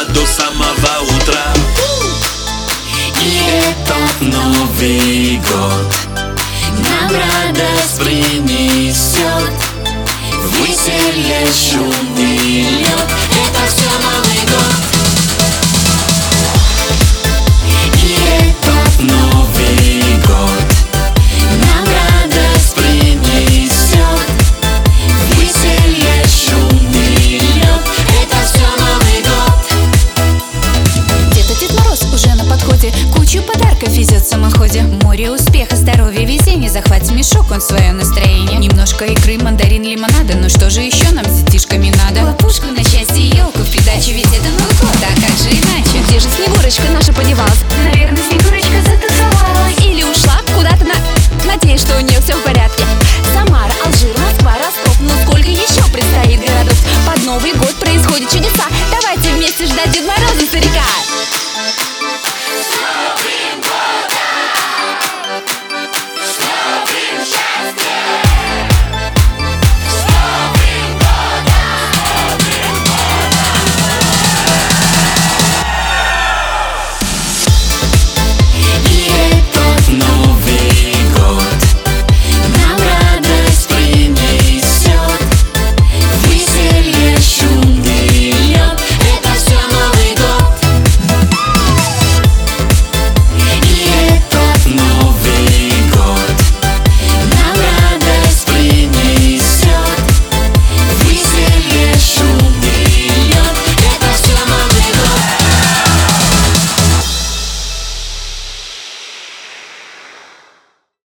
до самого утра. И этот Новый год нам радость принесет, веселье, шум и лед. Это все Новый год. И этот Новый год нам радость принесет, веселье, шум и лед. Это все Новый год. Где-то Дед Мороз уже на подходе, кучу подарков везет в самоходе. Море успеха, здоровья, везения, захватит мешок он свое настроение. Немножко икры, мандарин, лимонада, ну что же еще нам с детишками надо? Хлопушку на счастье, елку в придачу, ведь это Новый год, а как же иначе? Где же Снегурочка наша подевалась?